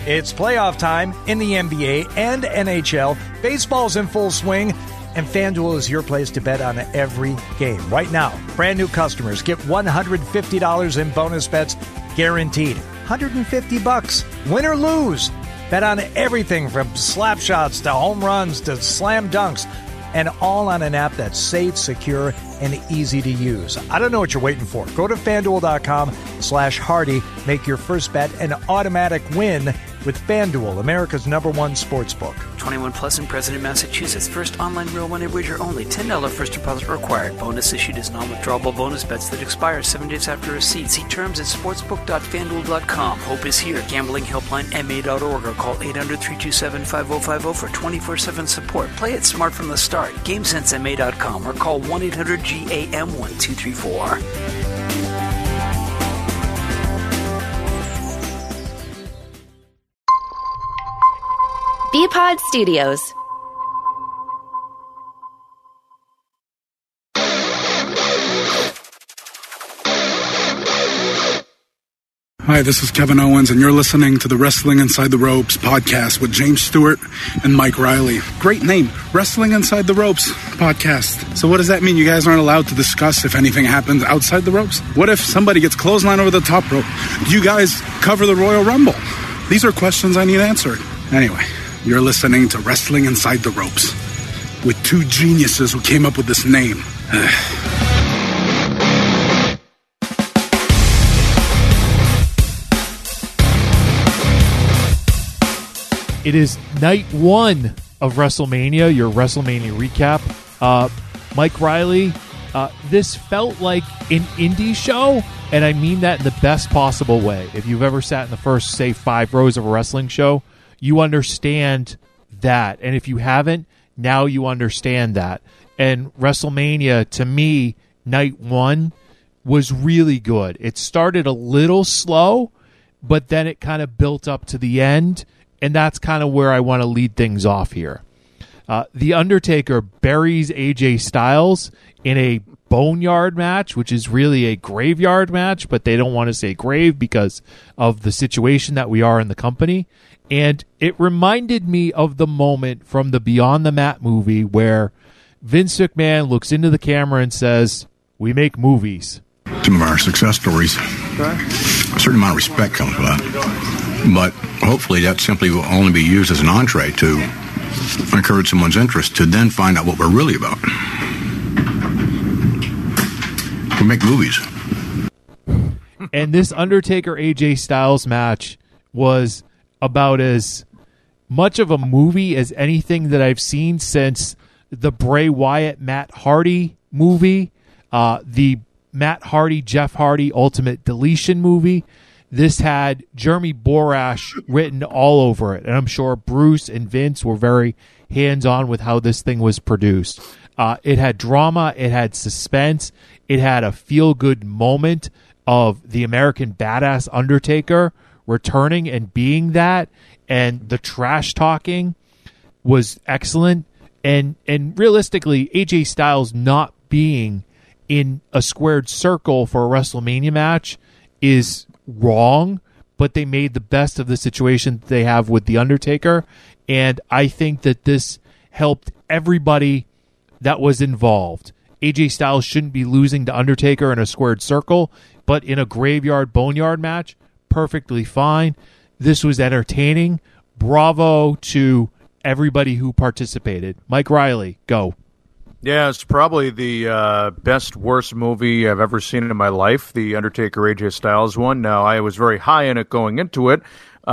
It's playoff time in the NBA and NHL. Baseball's in full swing, and FanDuel is your place to bet on every game. Right now, brand new customers get $150 in bonus bets guaranteed. $150, win or lose. Bet on everything from slap shots to home runs to slam dunks, and all on an app that's safe, secure, and easy to use. I don't know what you're waiting for. Go to FanDuel.com/Hardy. Make your first bet an automatic win with FanDuel, America's #1 sportsbook. 21 plus and present in Massachusetts. First online real money wager only. $10 first deposit required. Bonus issued as non-withdrawable bonus bets that expire 7 days after receipt. See terms at sportsbook.fanduel.com. Hope is here. Gambling helpline MA.org or call 800-327-5050 for 24/7 support. Play it smart from the start. GameSenseMA.com or call 1-800-GAM-1234. Bpod Studios. Hi, this is Kevin Owens, and you're listening to the Wrestling Inside the Ropes podcast with James Stewart and Mike Riley. Great name, Wrestling Inside the Ropes podcast. So what does that mean? You guys aren't allowed to discuss if anything happens outside the ropes? What if somebody gets clotheslined over the top rope? Do you guys cover the Royal Rumble? These are questions I need answered. Anyway, you're listening to Wrestling Inside the Ropes with two geniuses who came up with this name. It is night one of WrestleMania, your WrestleMania recap. Mike Riley, this felt like an indie show, and I mean that in the best possible way. If you've ever sat in the first, say, 5 rows of a wrestling show, you understand that. And if you haven't, now you understand that. And WrestleMania, to me, night one was really good. It started a little slow, but then it kind of built up to the end, and that's kind of where I want to lead things off here. The Undertaker buries AJ Styles in a boneyard match, which is really a graveyard match, but they don't want to say grave because of the situation that we are in the company. And it reminded me of the moment from the Beyond the Mat movie where Vince McMahon looks into the camera and says, "We make movies." Some of our success stories, a certain amount of respect comes with that. But hopefully that simply will only be used as an entree to encourage someone's interest to then find out what we're really about. We make movies. And this Undertaker AJ Styles match was about as much of a movie as anything that I've seen since the Bray Wyatt Matt Hardy movie, the Matt Hardy Jeff Hardy Ultimate Deletion movie. This had Jeremy Borash written all over it, and I'm sure Bruce and Vince were very hands-on with how this thing was produced. It had drama, it had suspense, it had a feel-good moment of the American Badass Undertaker returning and being that, and the trash talking was excellent. And realistically, AJ Styles not being in a squared circle for a WrestleMania match is wrong, but they made the best of the situation that they have with The Undertaker, and I think that this helped everybody that was involved. AJ Styles shouldn't be losing to Undertaker in a squared circle, but in a graveyard boneyard match, perfectly fine. This was entertaining. Bravo to everybody who participated. Mike Riley, go. Yeah, it's probably the best, worst movie I've ever seen in my life, the Undertaker AJ Styles one. Now, I was very high in it going into it,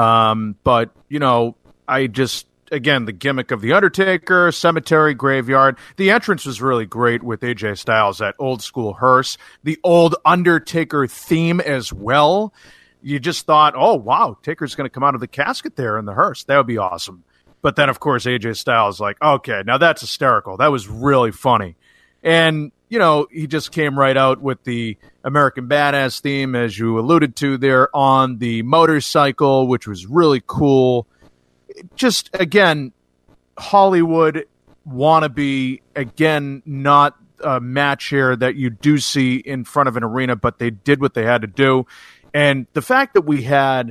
but, you know, I just, again, the gimmick of the Undertaker, cemetery, graveyard. The entrance was really great with AJ Styles, that old school hearse, the old Undertaker theme as well. You just thought, oh, wow, Taker's going to come out of the casket there in the hearse. That would be awesome. But then, of course, AJ Styles, like, okay, now that's hysterical. That was really funny. And, you know, he just came right out with the American Badass theme, as you alluded to there, on the motorcycle, which was really cool. Just, again, Hollywood wannabe, again, not a match here that you do see in front of an arena, but they did what they had to do. And the fact that we had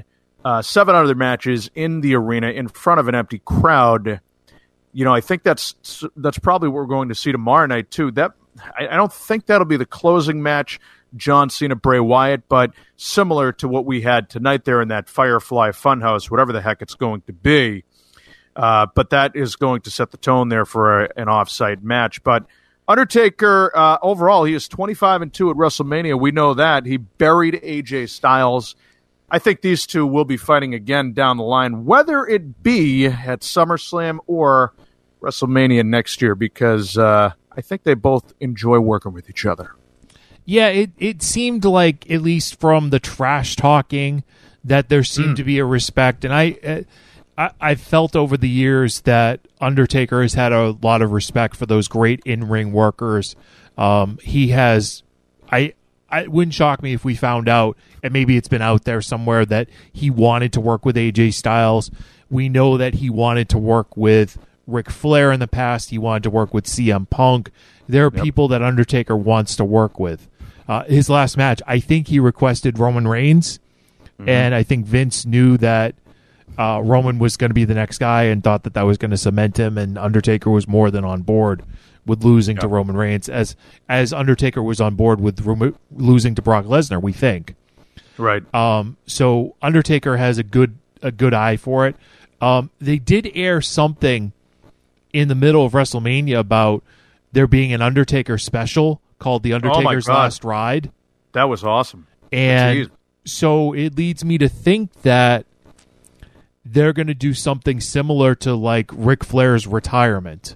7 other matches in the arena in front of an empty crowd. I think that's probably what we're going to see tomorrow night too. I don't think that'll be the closing match, John Cena, Bray Wyatt, but similar to what we had tonight there in that Firefly Funhouse, whatever the heck it's going to be. But that is going to set the tone there for an off-site match. But Undertaker, overall, he is 25-2 at WrestleMania. We know that. He buried AJ Styles. I think these two will be fighting again down the line, whether it be at SummerSlam or WrestleMania next year, because I think they both enjoy working with each other. Yeah, it seemed like, at least from the trash talking, that there seemed to be a respect. And I felt over the years that Undertaker has had a lot of respect for those great in-ring workers. He has... It wouldn't shock me if we found out, and maybe it's been out there somewhere, that he wanted to work with AJ Styles. We know that he wanted to work with Ric Flair in the past. He wanted to work with CM Punk. There are people that Undertaker wants to work with. His last match, I think he requested Roman Reigns, and I think Vince knew that Roman was going to be the next guy and thought that was going to cement him, and Undertaker was more than on board with losing to Roman Reigns, as Undertaker was on board with losing to Brock Lesnar, we think. Right. So Undertaker has a good eye for it. They did air something in the middle of WrestleMania about there being an Undertaker special called The Undertaker's Last Ride. That was awesome. And so it leads me to think that they're going to do something similar to like Ric Flair's retirement.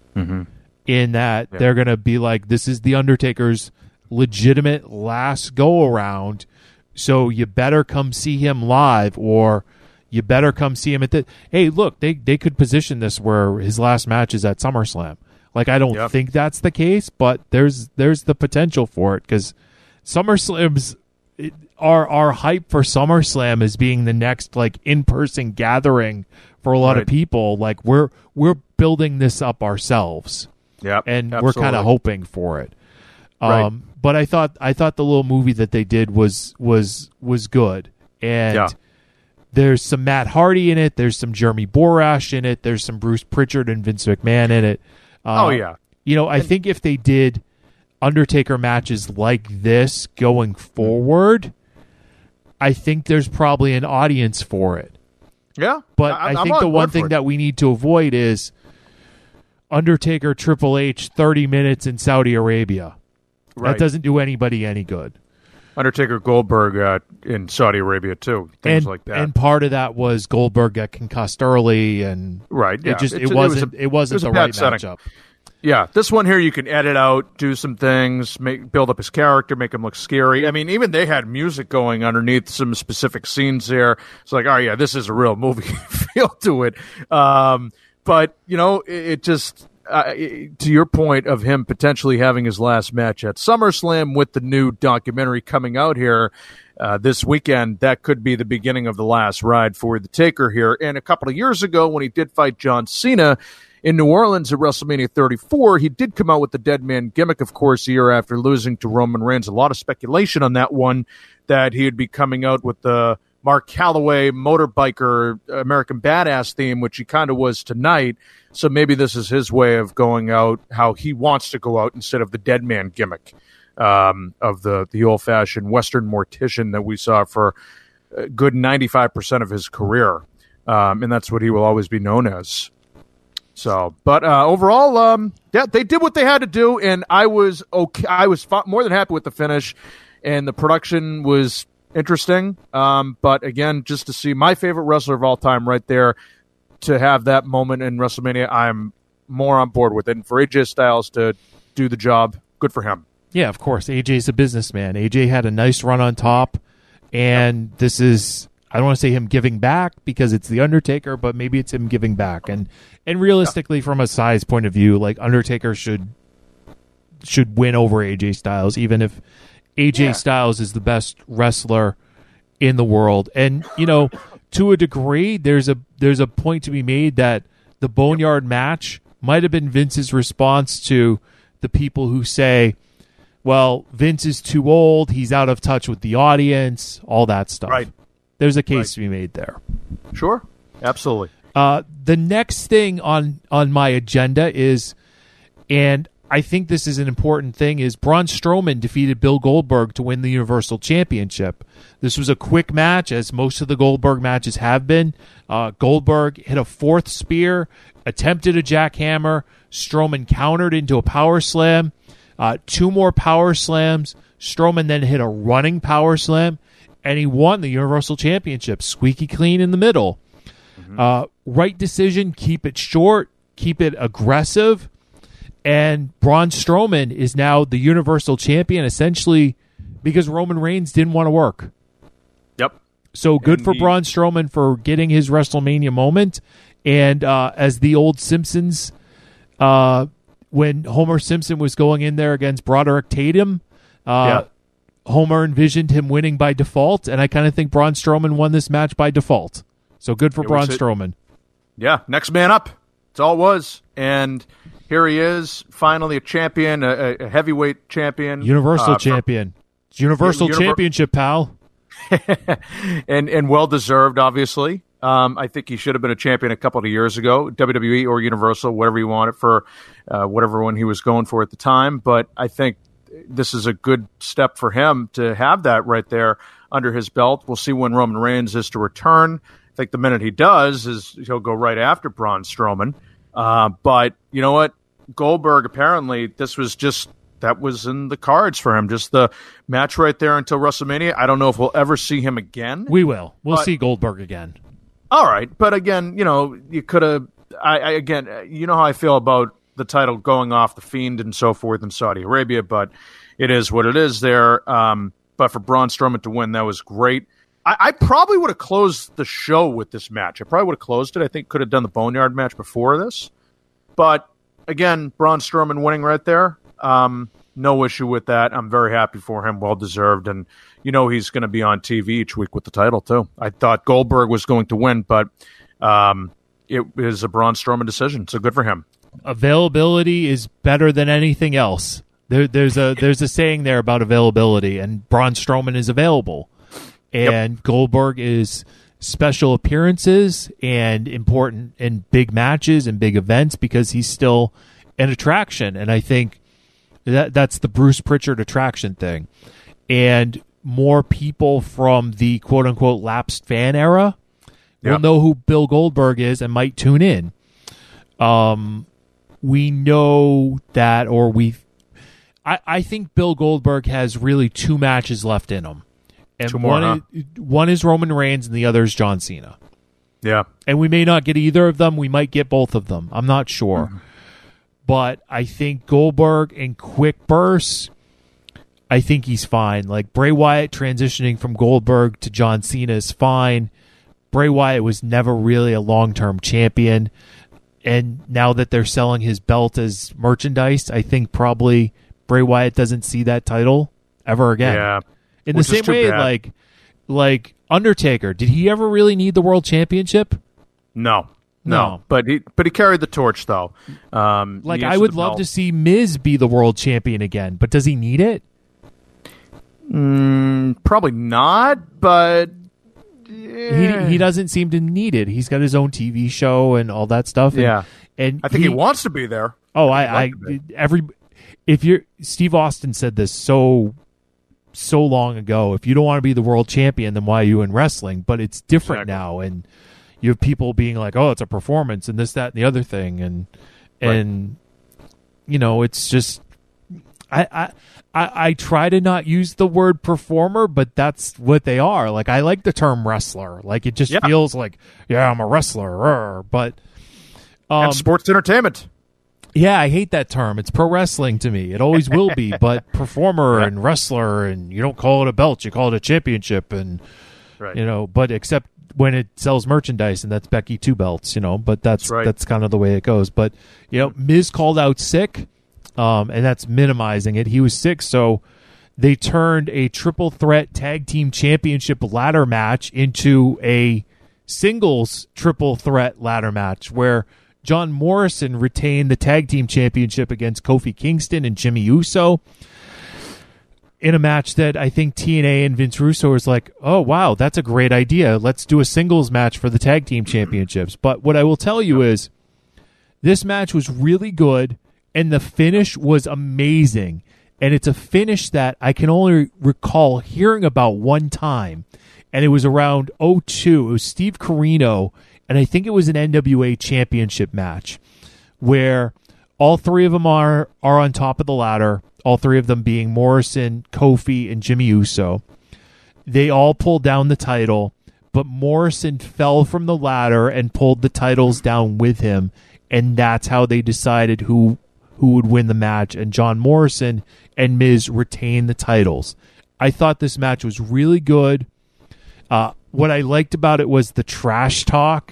In that they're going to be like, this is The Undertaker's legitimate last go-around, so you better come see him live, or you better come see him at the... Hey, look, they could position this where his last match is at SummerSlam. Like, I don't think that's the case, but there's the potential for it, because SummerSlam's... Our hype for SummerSlam as being the next like in-person gathering for a lot of people. Like, we're building this up ourselves. Yeah, and we're kind of hoping for it. But I thought the little movie that they did was good, and there's some Matt Hardy in it. There's some Jeremy Borash in it. There's some Bruce Pritchard and Vince McMahon in it. I think if they did Undertaker matches like this going forward, I think there's probably an audience for it. Yeah, but I think the one thing that we need to avoid is Undertaker Triple H 30 minutes in Saudi Arabia. That doesn't do anybody any good. Undertaker Goldberg in Saudi Arabia too, things like that. And part of that was Goldberg got concussed early, and it wasn't the right matchup. Yeah, this one here you can edit out, do some things, build up his character, make him look scary. I mean, even they had music going underneath some specific scenes there. It's like, oh yeah, this is a real movie feel to it. But, it just, to your point of him potentially having his last match at SummerSlam with the new documentary coming out here this weekend, that could be the beginning of the last ride for the Taker here. And a couple of years ago, when he did fight John Cena in New Orleans at WrestleMania 34, he did come out with the Dead Man gimmick, of course, a year after losing to Roman Reigns. A lot of speculation on that one, that he would be coming out with the Mark Calloway motorbiker American Badass theme, which he kind of was tonight. So maybe this is his way of going out how he wants to go out instead of the Dead Man gimmick of the old-fashioned Western mortician that we saw for a good 95% of his career. And that's what he will always be known as. So, but overall, they did what they had to do, and I was okay. I was more than happy with the finish, and the production was interesting. But again, just to see my favorite wrestler of all time right there, to have that moment in WrestleMania, I'm more on board with it. And for AJ Styles to do the job, good for him. Yeah, of course. AJ's a businessman. AJ had a nice run on top, and this is, I don't want to say him giving back because it's The Undertaker, but maybe it's him giving back. And realistically, from a size point of view, like, Undertaker should win over AJ Styles, even if AJ Styles is the best wrestler in the world. And, to a degree, there's a point to be made that the Boneyard match might have been Vince's response to the people who say, well, Vince is too old, he's out of touch with the audience, all that stuff. Right. There's a case to be made there. Sure, absolutely. The next thing on my agenda is, and I think this is an important thing, is Braun Strowman defeated Bill Goldberg to win the Universal Championship. This was a quick match, as most of the Goldberg matches have been. Goldberg hit a fourth spear, attempted a jackhammer. Strowman countered into a power slam. 2 more power slams. Strowman then hit a running power slam, and he won the Universal Championship. Squeaky clean in the middle. Right decision, keep it short, keep it aggressive. And Braun Strowman is now the Universal Champion, essentially because Roman Reigns didn't want to work. Yep. So good for Braun Strowman for getting his WrestleMania moment. And as the old Simpsons, when Homer Simpson was going in there against Broderick Tatum, Homer envisioned him winning by default, and I kind of think Braun Strowman won this match by default. So good for Braun Strowman. Yeah, next man up. That's all it was. And here he is, finally a champion, a heavyweight champion. Universal champion. Universal Championship, pal. and well-deserved, obviously. I think he should have been a champion a couple of years ago, WWE or Universal, whatever you want it for, whatever one he was going for at the time. But I think this is a good step for him to have that right there under his belt. We'll see when Roman Reigns is to return. I think the minute he does is he'll go right after Braun Strowman. But you know what? Goldberg, apparently, that was in the cards for him. Just the match right there until WrestleMania. I don't know if we'll ever see him again. We will. We'll see Goldberg again. All right. But again, you could have, you know how I feel about the title going off the Fiend and so forth in Saudi Arabia, but it is what it is there. But for Braun Strowman to win, that was great. I probably would have closed the show with this match. I probably would have closed it. I think could have done the Boneyard match before this. But again, Braun Strowman winning right there. No issue with that. I'm very happy for him. Well-deserved. And he's going to be on TV each week with the title, too. I thought Goldberg was going to win, but it is a Braun Strowman decision, so good for him. Availability is better than anything else. There's a saying there about availability, and Braun Strowman is available. And Goldberg is special appearances and important in big matches and big events because he's still an attraction. And I think that's the Bruce Pritchard attraction thing. And more people from the quote-unquote lapsed fan era will know who Bill Goldberg is and might tune in. We know that, I think Bill Goldberg has really 2 matches left in him. And one is Roman Reigns and the other is John Cena. Yeah. And we may not get either of them. We might get both of them. I'm not sure. Mm-hmm. But I think Goldberg in quick bursts, I think he's fine. Like Bray Wyatt transitioning from Goldberg to John Cena is fine. Bray Wyatt was never really a long-term champion. And now that they're selling his belt as merchandise, I think probably Bray Wyatt doesn't see that title ever again. Yeah. In the same way, like Undertaker, did he ever really need the world championship? No. But he carried the torch though. I would love to see Miz be the world champion again, but does he need it? Probably not. But he doesn't seem to need it. He's got his own TV show and all that stuff. And I think he wants to be there. Oh, Steve Austin said this so long ago. If you don't want to be the world champion, then why are you in wrestling? But it's different now, and you have people being like, "Oh, it's a performance," and this, that, and the other thing, and it's just I try to not use the word performer, but that's what they are. Like I like the term wrestler. Like it just feels like, I'm a wrestler, but and sports entertainment. Yeah, I hate that term. It's pro wrestling to me. It always will be. But performer and wrestler, and you don't call it a belt, you call it a championship, and but except when it sells merchandise, and that's Becky 2 belts, But that's kind of the way it goes. But Miz called out sick, and that's minimizing it. He was sick, so they turned a triple threat tag team championship ladder match into a singles triple threat ladder match where John Morrison retained the tag team championship against Kofi Kingston and Jimmy Uso. in a match that I think TNA and Vince Russo is like, oh, wow, that's a great idea. Let's do a singles match for the tag team championships. But what I will tell you is this match was really good, and the finish was amazing. And it's a finish that I can only recall hearing about one time, and it was around 2002. It was Steve Corino, and I think it was an NWA championship match where all three of them are on top of the ladder, all three of them being Morrison, Kofi, and Jimmy Uso. They all pulled down the title, but Morrison fell from the ladder and pulled the titles down with him, and that's how they decided who would win the match, and John Morrison and Miz retained the titles. I thought this match was really good. What I liked about it was the trash talk.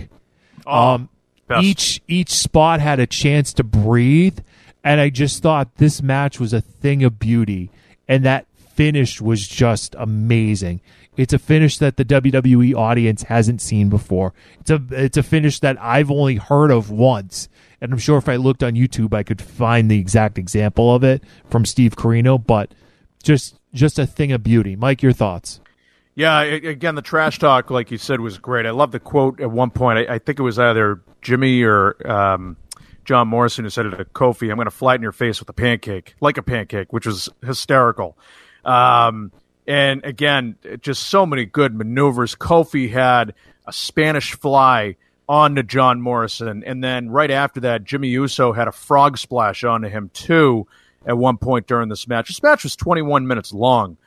Each spot had a chance to breathe, and I just thought this match was a thing of beauty, and that finish was just amazing. It's a finish that the WWE audience hasn't seen before. It's a finish that I've only heard of once, and I'm sure if I looked on YouTube I could find the exact example of it from Steve Corino, but just a thing of beauty. Mike, your thoughts? Yeah, again, the trash talk, like you said, was great. I love the quote at one point. I think it was either Jimmy or John Morrison who said it to Kofi, I'm going to flatten your face with a pancake, like a pancake, which was hysterical. And again, just so many good maneuvers. Kofi had a Spanish fly onto John Morrison, and then right after that, Jimmy Uso had a frog splash onto him, too, at one point during this match. This match was 21 minutes long.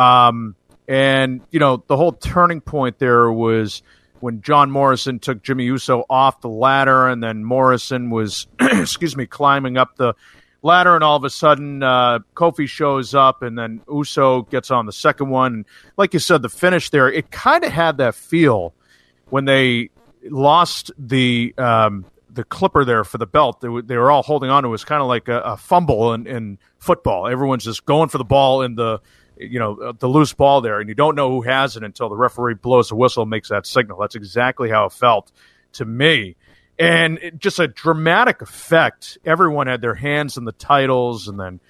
And, you know, the whole turning point there was when John Morrison took Jimmy Uso off the ladder, and then Morrison was, climbing up the ladder, and all of a sudden Kofi shows up, and then Uso gets on the second one. And like you said, the finish there, it kind of had that feel when they lost the clipper there for the belt. They were all holding on to it. It was kind of like a fumble in football. Everyone's just going for the ball in the loose ball there, and you don't know who has it until the referee blows the whistle and makes that signal. That's exactly how it felt to me. And just a dramatic effect. Everyone had their hands in the titles, and then,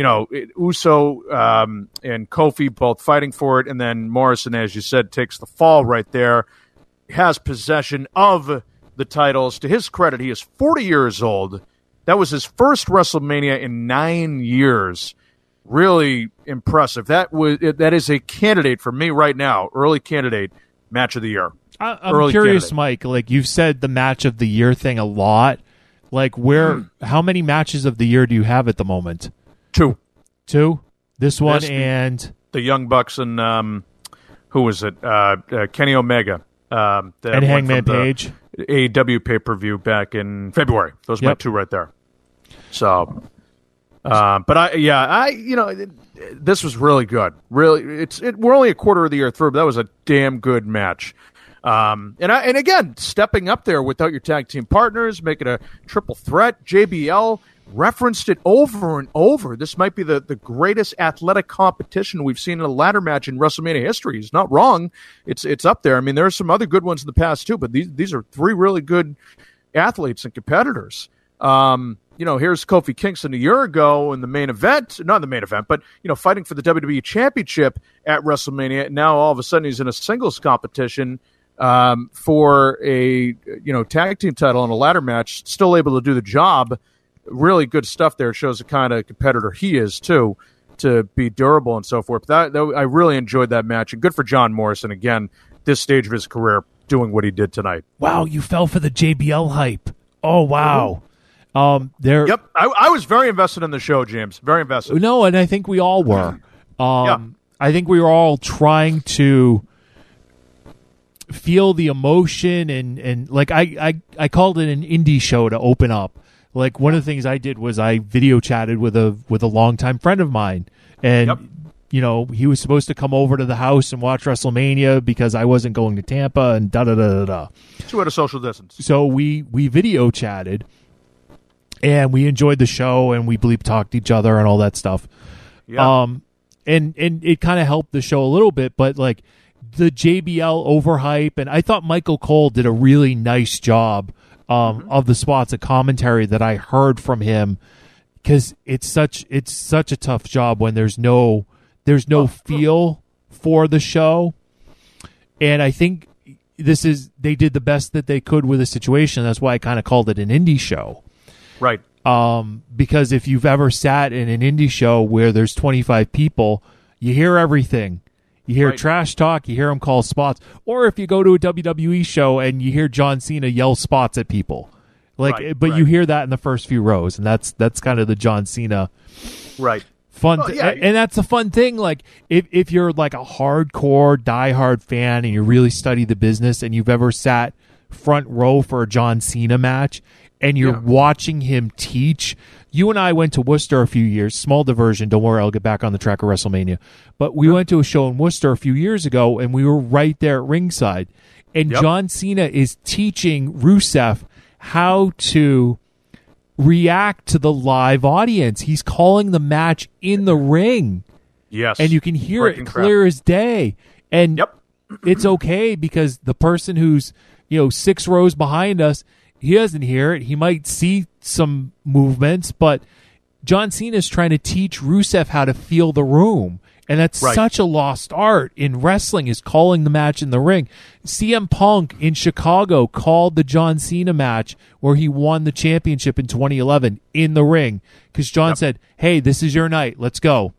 Uso and Kofi both fighting for it, and then Morrison, as you said, takes the fall right there, has possession of the titles. To his credit, he is 40 years old. That was his first WrestleMania in 9 years. Really impressive. That is a candidate for me right now. Early candidate, match of the year. I'm curious, candidate. Mike. Like, you've said the match of the year thing a lot. Like, how many matches of the year do you have at the moment? Two. This one and the Young Bucks and who was it? Kenny Omega and Hangman Page. AEW pay-per-view back in February. Those are my two right there. So. This was really good. Really, we're only a quarter of the year through, but that was a damn good match. And again, stepping up there without your tag team partners, making a triple threat. JBL referenced it over and over. This might be the greatest athletic competition we've seen in a ladder match in WrestleMania history. He's not wrong. It's up there. I mean, there are some other good ones in the past too, but these are three really good athletes and competitors. Here's Kofi Kingston a year ago in the main event, not the main event, but, fighting for the WWE Championship at WrestleMania. Now, all of a sudden, he's in a singles competition for a, tag team title in a ladder match, still able to do the job. Really good stuff there. It shows the kind of competitor he is, too, to be durable and so forth. But I really enjoyed that match. And good for John Morrison, again, this stage of his career, doing what he did tonight. Wow, you fell for the JBL hype. Oh, wow. Mm-hmm. Yep, I was very invested in the show, James. Very invested. No, and I think we all were. I think we were all trying to feel the emotion and like I called it an indie show to open up. Like, one of the things I did was I video chatted with a longtime friend of mine, and he was supposed to come over to the house and watch WrestleMania because I wasn't going to Tampa and da-da-da-da-da. So at a social distance. So we video chatted. And we enjoyed the show, and we bleep talked each other and all that stuff. Yeah. And it kind of helped the show a little bit, but like the JBL overhype, and I thought Michael Cole did a really nice job of the spots of commentary that I heard from him, because it's such a tough job when there's no There's no feel for the show. And I think they did the best that they could with the situation. That's why I kind of called it an indie show. Right. Because if you've ever sat in an indie show where there's 25 people, you hear everything. You hear trash talk, you hear them call spots. Or if you go to a WWE show and you hear John Cena yell spots at people. You hear that in the first few rows, and that's kind of the John Cena fun. And that's a fun thing. Like if you're like a hardcore, diehard fan and you really study the business and you've ever sat front row for a John Cena match and you're watching him teach. You and I went to Worcester a few years, small diversion, don't worry, I'll get back on the track of WrestleMania. But we went to a show in Worcester a few years ago, and we were right there at ringside. And John Cena is teaching Rusev how to react to the live audience. He's calling the match in the ring. Yes. And you can hear it clear as day. And it's okay because the person who's 6 rows behind us, he doesn't hear it. He might see some movements, but John Cena is trying to teach Rusev how to feel the room. And that's such a lost art in wrestling, is calling the match in the ring. CM Punk in Chicago called the John Cena match where he won the championship in 2011 in the ring because John said, hey, this is your night. Let's go.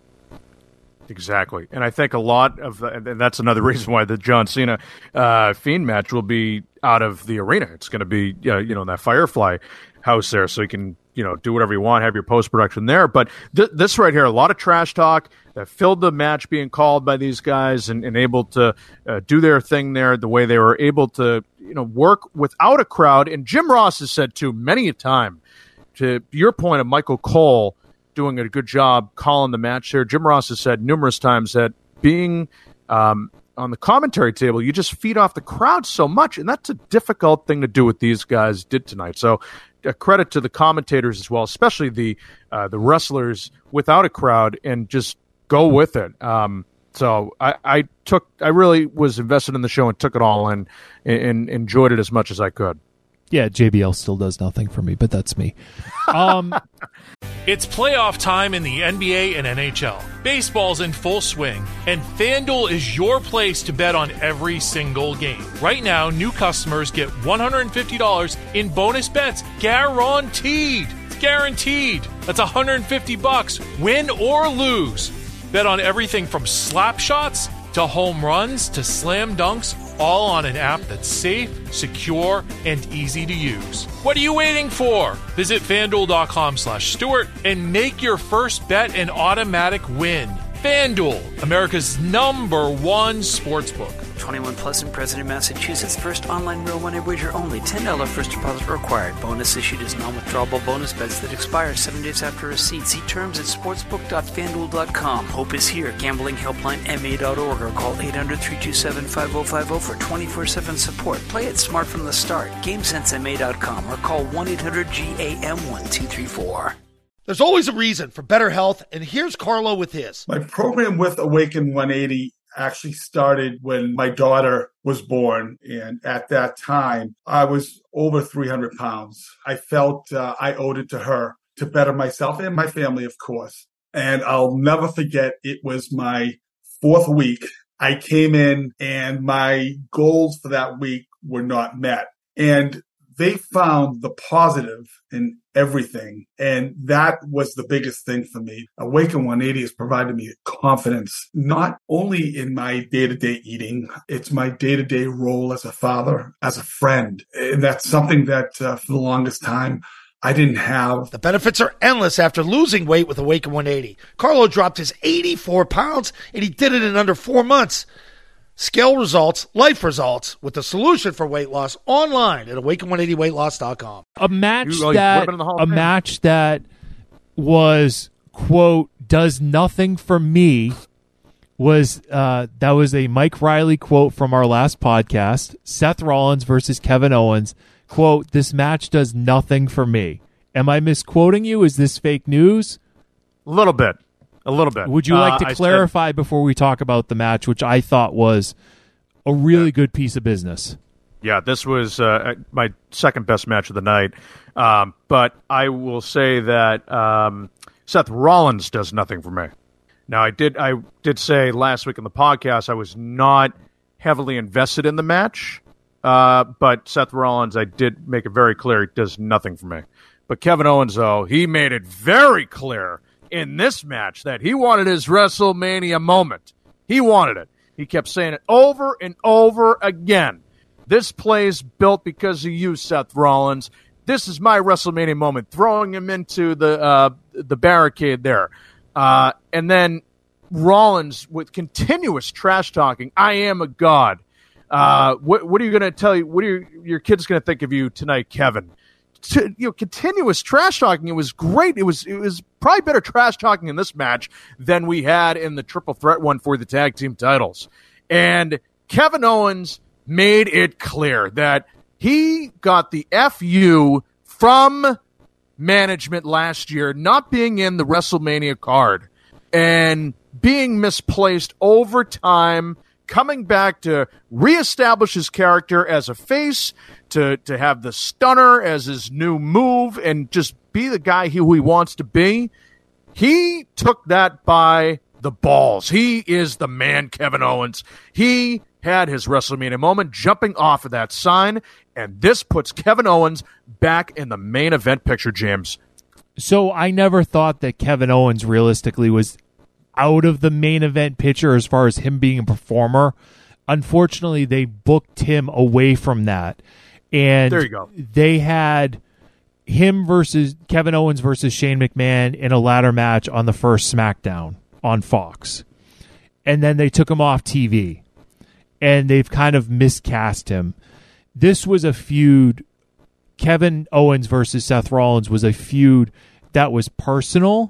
Exactly. And I think a lot of and that's another reason why the John Cena Fiend match will be out of the arena. It's going to be, in that Firefly house there, so you can, do whatever you want, have your post-production there. But this right here, a lot of trash talk that filled the match being called by these guys and able to do their thing there the way they were able to, work without a crowd. And Jim Ross has said, too, many a time, to your point of Michael Cole doing a good job calling the match there. Jim Ross has said numerous times that being on the commentary table, you just feed off the crowd so much, and that's a difficult thing to do what these guys did tonight. So a credit to the commentators as well, especially the wrestlers without a crowd, and just go with it. So I really was invested in the show and took it all in and enjoyed it as much as I could. Yeah, JBL still does nothing for me, but that's me. It's playoff time in the NBA and NHL. Baseball's in full swing, and FanDuel is your place to bet on every single game. Right now, new customers get $150 in bonus bets guaranteed. It's guaranteed. That's $150, win or lose. Bet on everything from slap shots to home runs to slam dunks, all on an app that's safe, secure, and easy to use. What are you waiting for? Visit FanDuel.com/Stewart and make your first bet an automatic win. FanDuel, America's #1 sportsbook. 21 plus and present in Massachusetts. First online real money wager only. $10 first deposit required. Bonus issued as non-withdrawable bonus bets that expire 7 days after receipt. See terms at sportsbook.fanduel.com. Hope is here. Gambling helpline ma.org or call 800-327-5050 for 24/7 support. Play it smart from the start. GameSenseMA.com or call 1-800-GAM-1234. There's always a reason for better health, and here's Carlo with his. My program with Awaken 180 actually started when my daughter was born. And at that time, I was over 300 pounds. I felt I owed it to her to better myself and my family, of course. And I'll never forget, it was my 4th week. I came in and my goals for that week were not met. And they found the positive in everything. And that was the biggest thing for me. Awaken 180 has provided me confidence, not only in my day-to-day eating, it's my day-to-day role as a father, as a friend. And that's something that for the longest time, I didn't have. The benefits are endless after losing weight with Awaken 180. Carlo dropped his 84 pounds, and he did it in under 4 months. Scale results, life results, with the solution for weight loss online at awaken180weightloss.com. A match that was, quote, does nothing for me was that was a Mike Riley quote from our last podcast. Seth Rollins versus Kevin Owens. Quote, this match does nothing for me. Am I misquoting you? Is this fake news? A little bit. Would you like to clarify before we talk about the match, which I thought was a really good piece of business? Yeah, this was my second best match of the night. But I will say that Seth Rollins does nothing for me. Now, I did say last week in the podcast I was not heavily invested in the match, but Seth Rollins, I did make it very clear he does nothing for me. But Kevin Owens, though, he made it very clear in this match that he wanted his WrestleMania moment. He wanted it. He kept saying it over and over again. This play's built because of you, Seth Rollins. This is my WrestleMania moment, throwing him into the barricade there. And then Rollins with continuous trash talking. I am a god. What are you going to tell you? What are your kids going to think of you tonight, Kevin? Continuous trash talking. It was great. It was probably better trash talking in this match than we had in the triple threat one for the tag team titles. And Kevin Owens made it clear that he got the FU from management last year, not being in the WrestleMania card and being misplaced over time, coming back to reestablish his character as a face, to have the stunner as his new move, and just be the guy who he wants to be. He took that by the balls. He is the man, Kevin Owens. He had his WrestleMania moment jumping off of that sign, and this puts Kevin Owens back in the main event picture, James. So I never thought that Kevin Owens realistically was out of the main event picture as far as him being a performer. Unfortunately, they booked him away from that. And there you go. They had him versus Kevin Owens versus Shane McMahon in a ladder match on the first SmackDown on Fox. And then they took him off TV. And they've kind of miscast him. This was a feud. Kevin Owens versus Seth Rollins was a feud that was personal.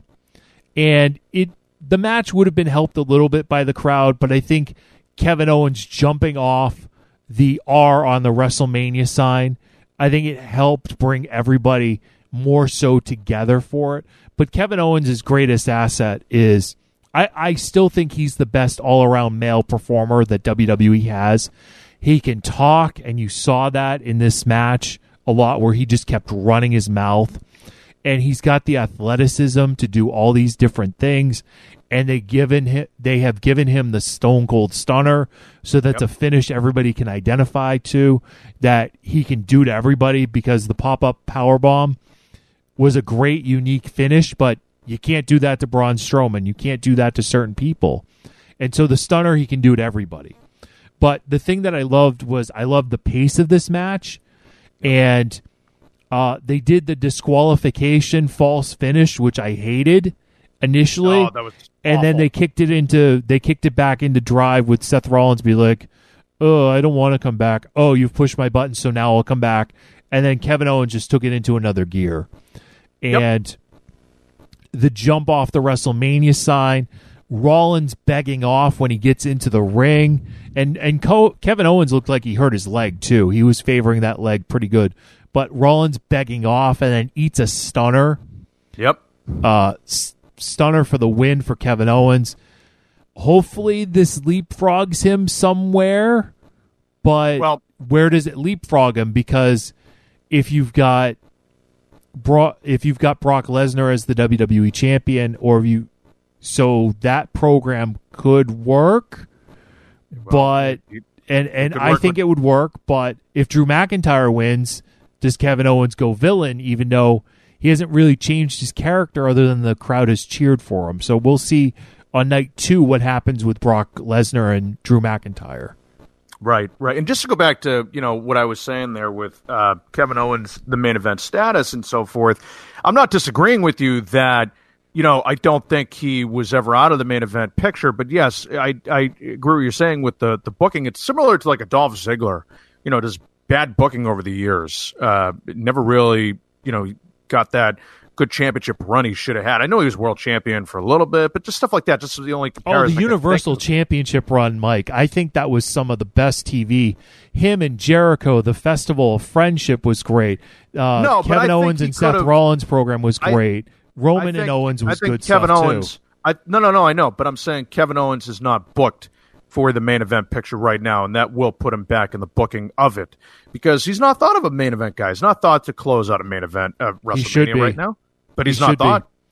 And the match would have been helped a little bit by the crowd, but I think Kevin Owens jumping off the R on the WrestleMania sign, I think it helped bring everybody more so together for it. But Kevin Owens' greatest asset is, I still think he's the best all-around male performer that WWE has. He can talk, and you saw that in this match a lot where he just kept running his mouth. And he's got the athleticism to do all these different things. And they have given him the Stone Cold Stunner so that's a finish everybody can identify to, that he can do to everybody, because the pop-up powerbomb was a great, unique finish, but you can't do that to Braun Strowman. You can't do that to certain people. And so the Stunner he can do to everybody. But the thing that I loved was I loved the pace of this match. And they did the disqualification false finish, which I hated initially. Oh, that was and then they kicked it back into drive with Seth Rollins be like, "Oh, I don't want to come back. Oh, you've pushed my button, so now I'll come back." And then Kevin Owens just took it into another gear. And the jump off the WrestleMania sign, Rollins begging off when he gets into the ring, and Kevin Owens looked like he hurt his leg too. He was favoring that leg pretty good. But Rollins begging off and then eats a stunner. Yep. Stunner for the win for Kevin Owens. Hopefully this leapfrogs him somewhere. But where does it leapfrog him? Because if you've got Brock Lesnar as the WWE champion, so that program could work. But I think it would work. But if Drew McIntyre wins, does Kevin Owens go villain, even though he hasn't really changed his character other than the crowd has cheered for him? So we'll see on night 2 what happens with Brock Lesnar and Drew McIntyre. Right. And just to go back to, what I was saying there with Kevin Owens, the main event status and so forth, I'm not disagreeing with you that, I don't think he was ever out of the main event picture. But yes, I agree with what you're saying with the booking. It's similar to like a Dolph Ziggler, just bad booking over the years. Never really, got that good championship run he should have had. I know he was world champion for a little bit, but just stuff like that. Just the only comparison. The Universal Championship run, Mike. I think that was some of the best TV. Him and Jericho, the Festival of Friendship was great. Kevin Owens and Seth Rollins program was great. Roman and Owens was good Kevin stuff Owens, too. I know, but I'm saying Kevin Owens is not booked for the main event picture right now, and that will put him back in the booking of it, because he's not thought of a main event guy. He's not thought to close out a main event WrestleMania right now, but he's not thought.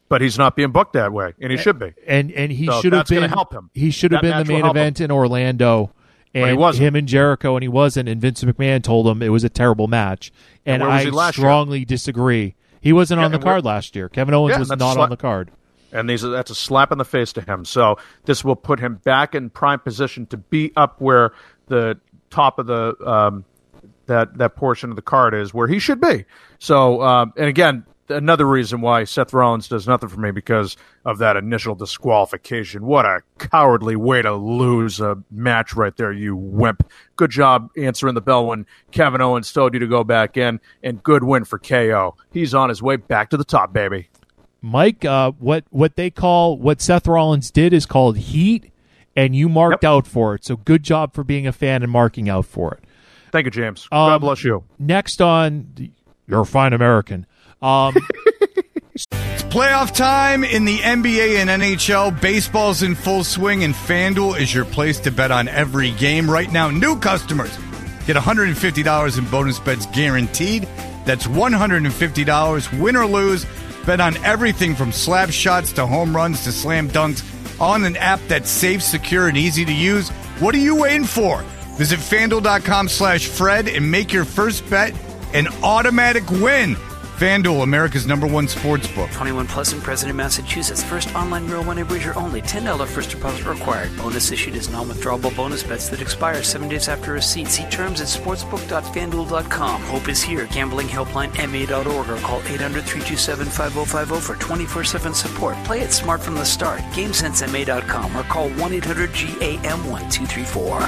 but he's not being booked that way, and he should be. And he So should have that's gonna been. help him. He should have That been the match will main help event in Orlando. And he wasn't. him and Jericho, and he wasn't. And Vince McMahon told him it was a terrible match. And where was I he last year? strongly disagree. He wasn't on the card last year. Kevin Owens was that's not on the card. And that's a slap in the face to him. So this will put him back in prime position to be up where the top of the that portion of the card is, where he should be. So and again, another reason why Seth Rollins does nothing for me, because of that initial disqualification. What a cowardly way to lose a match right there, you wimp. Good job answering the bell when Kevin Owens told you to go back in, and good win for KO. He's on his way back to the top, baby. Mike, what Seth Rollins did is called heat, and you marked out for it. So good job for being a fan and marking out for it. Thank you, James. God bless you. Next on, you're a fine American. It's playoff time in the NBA and NHL. Baseball's in full swing, and FanDuel is your place to bet on every game. Right now, new customers get $150 in bonus bets guaranteed. That's $150, win or lose. Bet on everything from slap shots to home runs to slam dunks on an app that's safe, secure, and easy to use. What are you waiting for? Visit FanDuel.com/Fred and make your first bet an automatic win. FanDuel, America's #1 sportsbook. 21 plus and present in Massachusetts. First online real money wager only. $10 first deposit required. Bonus issued as non-withdrawable bonus bets that expire 7 days after receipt. See terms at sportsbook.fanduel.com. Hope is here. Gambling helpline MA.org or call 800-327-5050 for 24/7 support. Play it smart from the start. GameSenseMA.com or call 1-800-GAM-1234.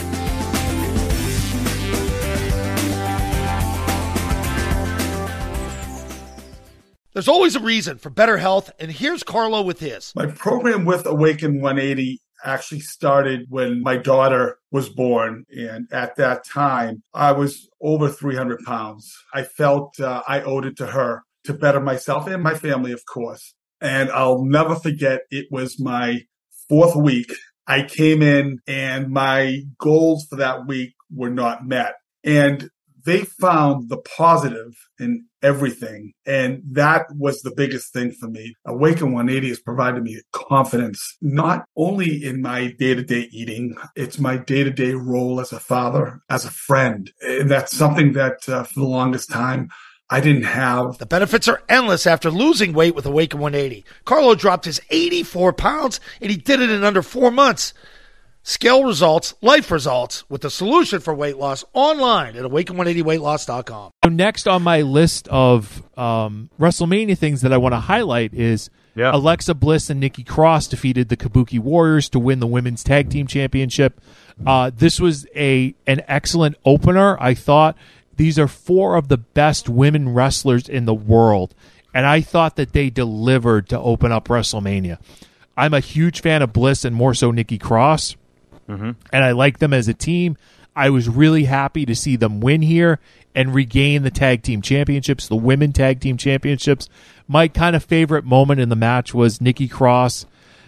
There's always a reason for better health, and here's Carlo with his. My program with Awaken 180 actually started when my daughter was born. And at that time, I was over 300 pounds. I felt I owed it to her to better myself and my family, of course. And I'll never forget, it was my 4th week. I came in and my goals for that week were not met. And they found the positive in everything. And that was the biggest thing for me. Awaken 180 has provided me confidence, not only in my day-to-day eating, it's my day-to-day role as a father, as a friend. And that's something that for the longest time, I didn't have. The benefits are endless after losing weight with Awaken 180. Carlo dropped his 84 pounds, and he did it in under 4 months. Scale results, life results, with the solution for weight loss online at awaken180weightloss.com. So next on my list of WrestleMania things that I want to highlight is Alexa Bliss and Nikki Cross defeated the Kabuki Warriors to win the Women's Tag Team Championship. This was an excellent opener. I thought these are 4 of the best women wrestlers in the world, and I thought that they delivered to open up WrestleMania. I'm a huge fan of Bliss and more so Nikki Cross. And I like them as a team. I was really happy to see them win here and regain the tag team championships, the women tag team championships. My kind of favorite moment in the match was Nikki Cross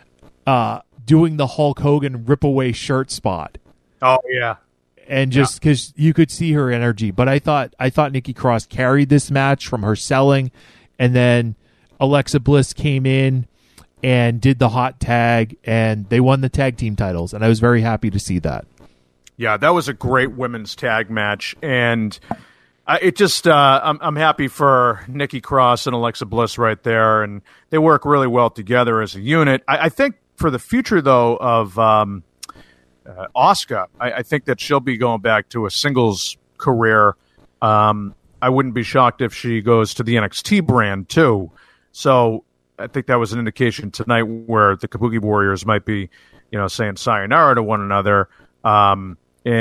doing the Hulk Hogan rip away shirt spot. Oh yeah, and just because you could see her energy. But I thought Nikki Cross carried this match from her selling, and then Alexa Bliss came in and did the hot tag, and they won the tag team titles, and I was very happy to see that. Yeah, that was a great women's tag match, and I'm happy for Nikki Cross and Alexa Bliss right there, and they work really well together as a unit. I think for the future, though, of Asuka, I think that she'll be going back to a singles career. I wouldn't be shocked if she goes to the NXT brand, too. So I think that was an indication tonight where the Kabuki Warriors might be, saying sayonara to one another. But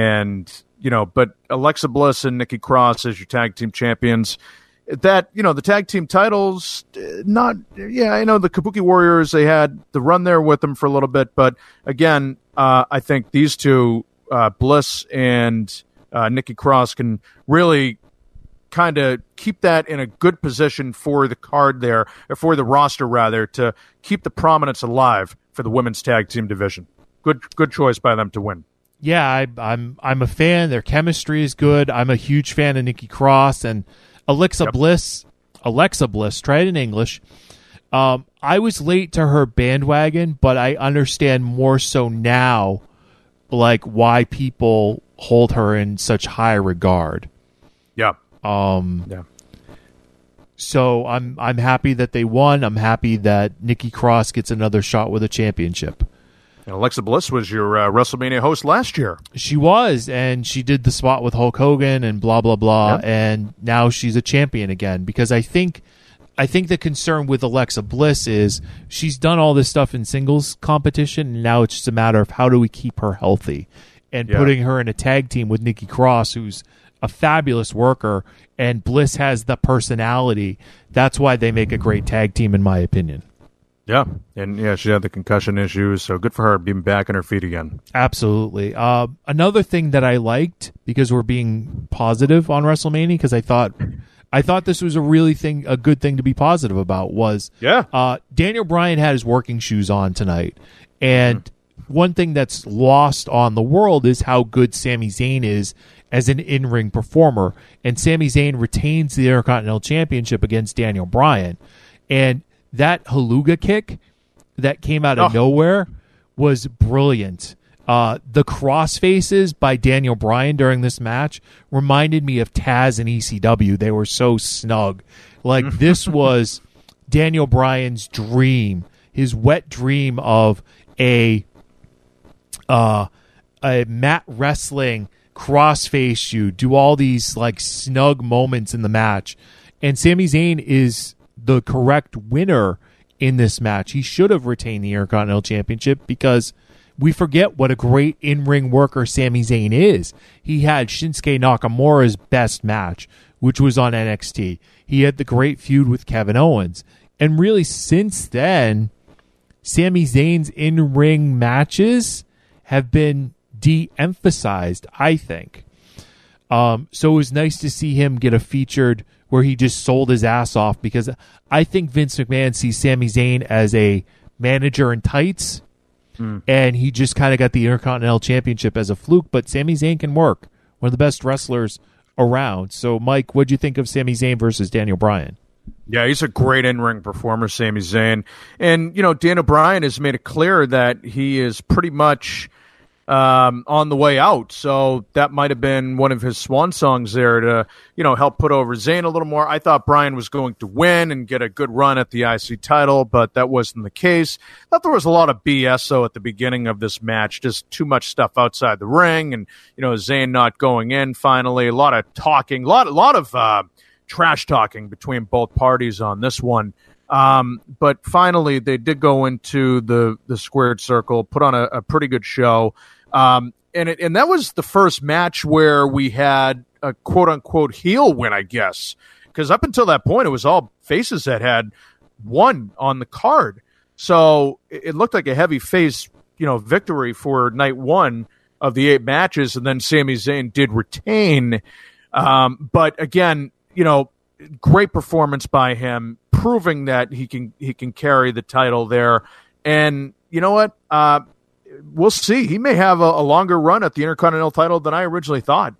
Alexa Bliss and Nikki Cross as your tag team champions, that, the tag team titles, I know the Kabuki Warriors, they had the run there with them for a little bit, but again, I think these two, Bliss and Nikki Cross, can really kind of keep that in a good position for the card there, or for the roster rather, to keep the prominence alive for the women's tag team division. Good choice by them to win. Yeah, I'm a fan. Their chemistry is good. I'm a huge fan of Nikki Cross and Alexa Bliss. Try it in English. I was late to her bandwagon, but I understand more so now, like why people hold her in such high regard. Yeah. So I'm happy that they won. I'm happy that Nikki Cross gets another shot with a championship. And Alexa Bliss was your WrestleMania host last year. She was, and she did the spot with Hulk Hogan and blah blah blah, Yep. and now she's a champion again. Because I think the concern with Alexa Bliss is she's done all this stuff in singles competition, and now it's just a matter of how do we keep her healthy, and putting her in a tag team with Nikki Cross, who's a fabulous worker, and Bliss has the personality. That's why they make a great tag team, in my opinion. Yeah, and she had the concussion issues, so good for her being back on her feet again. Absolutely. Another thing that I liked, because we're being positive on WrestleMania, because I thought this was a good thing to be positive about, was Daniel Bryan had his working shoes on tonight, and one thing that's lost on the world is how good Sami Zayn is as an in-ring performer, and Sami Zayn retains the Intercontinental Championship against Daniel Bryan, and that Haluga kick that came out of nowhere was brilliant. The crossfaces by Daniel Bryan during this match reminded me of Taz and ECW. They were so snug. Like, this was Daniel Bryan's dream, his wet dream of a mat wrestling crossface you, do all these like snug moments in the match. And Sami Zayn is the correct winner in this match. He should have retained the Intercontinental Championship, because we forget what a great in-ring worker Sami Zayn is. He had Shinsuke Nakamura's best match, which was on NXT. He had the great feud with Kevin Owens. And really, since then, Sami Zayn's in-ring matches have been de-emphasized, I think. So it was nice to see him get a featured where he just sold his ass off, because I think Vince McMahon sees Sami Zayn as a manager in tights, and he just kind of got the Intercontinental Championship as a fluke, but Sami Zayn can work. One of the best wrestlers around. So, Mike, what'd you think of Sami Zayn versus Daniel Bryan? Yeah, he's a great in-ring performer, Sami Zayn. And, Daniel Bryan has made it clear that he is pretty much on the way out. So that might have been one of his swan songs there to, help put over Zayn a little more. I thought Bryan was going to win and get a good run at the IC title, but that wasn't the case. I thought there was a lot of BS, though, at the beginning of this match, just too much stuff outside the ring, and, Zayn not going in finally, a lot of talking, a lot of trash talking between both parties on this one. But finally, they did go into the squared circle, put on a pretty good show. And that was the first match where we had a quote-unquote heel win, I guess. Because up until that point, it was all faces that had won on the card. So it looked like a heavy face, victory for night one of the 8 matches, and then Sami Zayn did retain. But again, great performance by him, proving that he can carry the title there. And you know what? We'll see. He may have a longer run at the Intercontinental title than I originally thought.